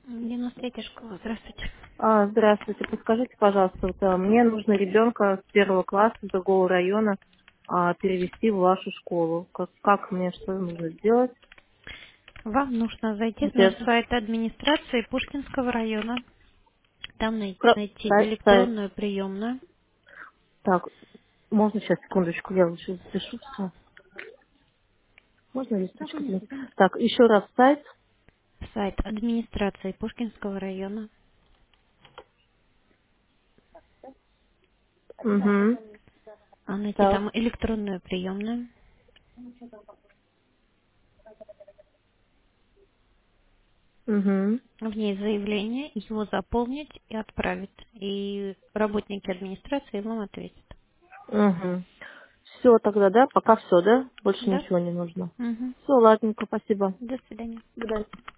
93-я школа, здравствуйте. Здравствуйте, подскажите, пожалуйста, мне нужно ребенка с первого класса другого района перевести в вашу школу. Как мне, что нужно сделать? Вам нужно зайти на Где-то. сайт администрации Пушкинского района. Там найти Сайт. электронную приемную. Так, можно сейчас, секундочку, я лучше запишу все. Можно Да, листочку? конечно, конечно. Так, еще раз сайт. Сайт администрации Пушкинского района. Угу. А найти Так. там электронную приемную. Угу. В ней заявление, его заполнить и отправить. И работники администрации вам ответят. Угу. Все тогда, да? Пока все, да? Больше Да? ничего не нужно. Угу. Все, ладненько, спасибо. До свидания. До свидания.